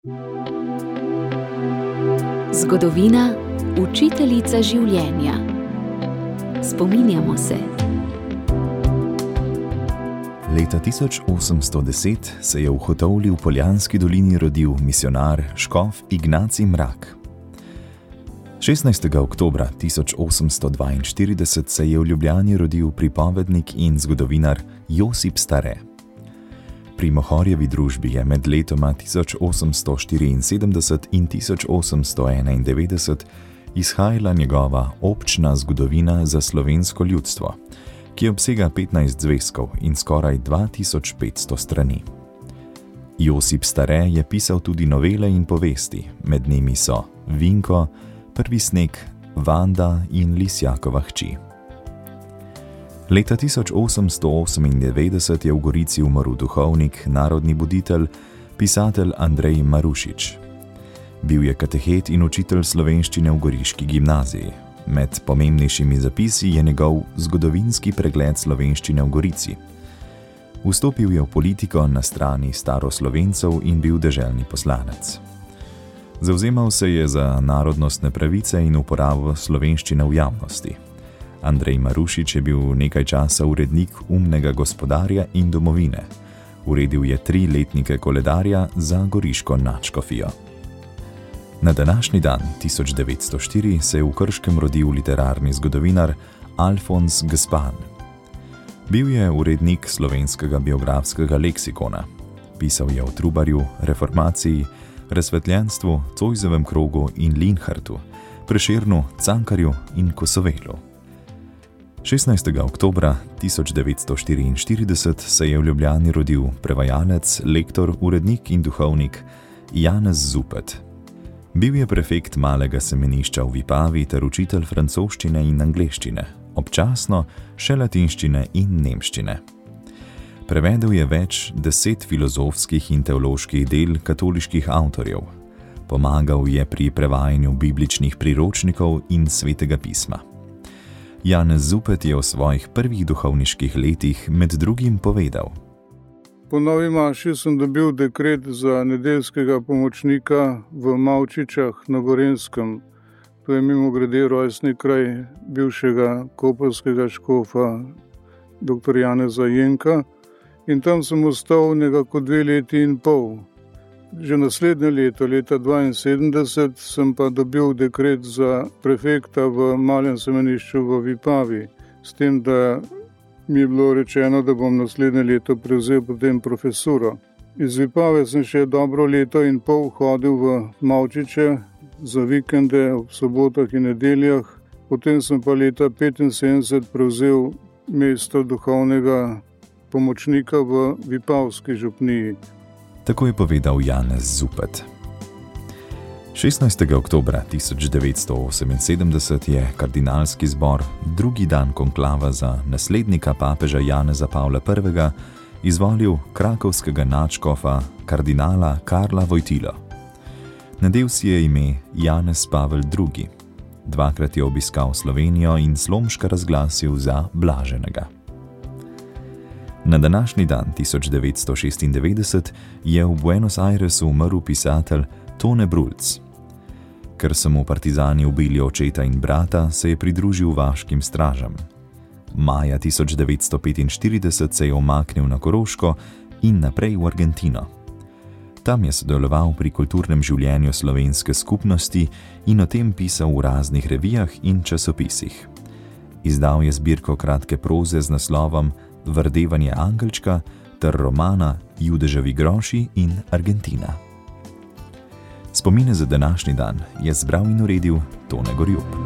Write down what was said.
Zgodovina, učiteljica življenja. Spominjamo se. Leta 1810 se je v Hotovlji v Poljanski dolini rodil misijonar škof Ignacij Mrak. 16. oktobra 1842 se je v Ljubljani rodil pripovednik in zgodovinar Josip Stare. Pri Mohorjevi družbi je med letoma 1874 in 1891 izhajala njegova občna zgodovina za slovensko ljudstvo, ki obsega 15 zvezkov in skoraj 2500 strani. Josip Stare je pisal tudi novele in povesti, med njimi so Vinko, Prvi sneg, Vanda in Lisjakova hči. Leta 1898 je v Gorici umrl duhovnik, narodni buditelj, pisatelj Andrej Marušič. Bil je katehet in učitelj slovenščine v goriški gimnaziji. Med pomembnejšimi zapisi je njegov zgodovinski pregled slovenščine v Gorici. Vstopil je v politiko na strani staroslovencev in bil deželni poslanec. Zavzemal se je za narodnostne pravice in uporabo slovenščine v javnosti. Andrej Marušič je bil nekaj časa urednik Umnega gospodarja in Domovine. Uredil je 3 letnike koledarja za goriško nadškofijo. Na današnji dan, 1904, se je v Krškem rodil literarni zgodovinar Alfons Gspan. Bil je urednik slovenskega biografskega leksikona. Pisal je o Trubarju, reformaciji, razsvetljenstvu, Zoisovem krogu in Linhartu, Prešernu, Cankarju in Kosovelu. 16. oktobra 1944 se je v Ljubljani rodil prevajalec, lektor, urednik in duhovnik Janez Zupet. Bil je prefekt malega semenišča v Vipavi ter učitelj francoščine in angleščine, občasno še latinščine in nemščine. Prevedel je več 10 filozofskih in teoloških del katoliških avtorjev. Pomagal je pri prevajanju bibličnih priročnikov in svetega pisma. Janez Zupet je o svojih prvih duhovniških letih med drugim povedal: Po novi maši sem dobil dekret za nedeljskega pomočnika v Mavčičah na Gorenjskem. To je mimogrede rojstni kraj bivšega koprskega škofa dr. Janeza Jenka. In tam sem ostal nekako 2 leti in pol. Že naslednje leto, leta 1972, sem pa dobil dekret za prefekta v malem semenišču v Vipavi, s tem, da mi je bilo rečeno, da bom naslednje leto prevzel potem profesuro. Iz Vipave sem še dobro leto in pol hodil v Mavčiče za vikende, ob sobotah in nedeljah. Potem sem pa leta 1975 prevzel mesto duhovnega pomočnika v Vipavski župniji. Tako je povedal Janez Zupet. 16. oktobra 1978 je kardinalski zbor, drugi dan konklava za naslednika papeža Janeza Pavla I., izvolil krakovskega nadškofa kardinala Karla Vojtilo. Nadel si je ime Janez Pavel II. 2-krat je obiskal Slovenijo in Slomška razglasil za blaženega. Na današnji dan 1996 je v Buenos Airesu umrl pisatelj Tone Brulc. Ker so mu partizani ubili očeta in brata, se je pridružil vaškim stražam. Maja 1945 se je umaknil na Koroško in naprej v Argentino. Tam je sodeloval pri kulturnem življenju slovenske skupnosti in o tem pisal v raznih revijah in časopisih. Izdal je zbirko kratke proze z naslovom Vrdevanje angelčka ter romana Judeževi groši in Argentina. Spomine za današnji dan je zbral in uredil Tone Gorjup.